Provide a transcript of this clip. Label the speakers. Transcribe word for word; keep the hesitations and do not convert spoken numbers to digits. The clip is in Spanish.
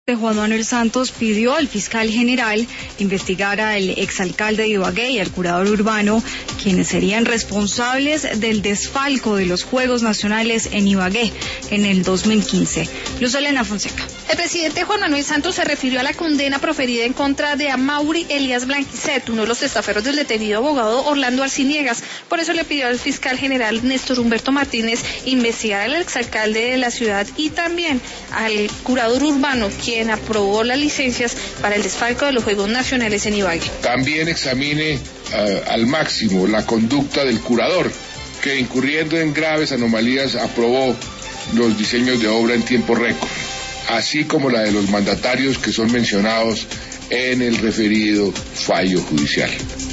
Speaker 1: Juan Manuel Santos pidió al fiscal general investigar al exalcalde de Ibagué y al curador urbano, quienes serían responsables del desfalco de los Juegos Nacionales en Ibagué en el dos mil quince. Luz Elena Fonseca.
Speaker 2: El presidente Juan Manuel Santos se refirió a la condena proferida en contra de Amaury Elías Blanquicet, uno de los testaferros del detenido abogado Orlando Arciniegas. Por eso le pidió al fiscal general Néstor Humberto Martínez investigar al exalcalde de la ciudad y también al curador urbano, quien quien aprobó las licencias para el desfalco de los Juegos Nacionales en Ibagué.
Speaker 3: También examine uh, al máximo la conducta del curador, que incurriendo en graves anomalías aprobó los diseños de obra en tiempo récord, así como la de los mandatarios que son mencionados en el referido fallo judicial.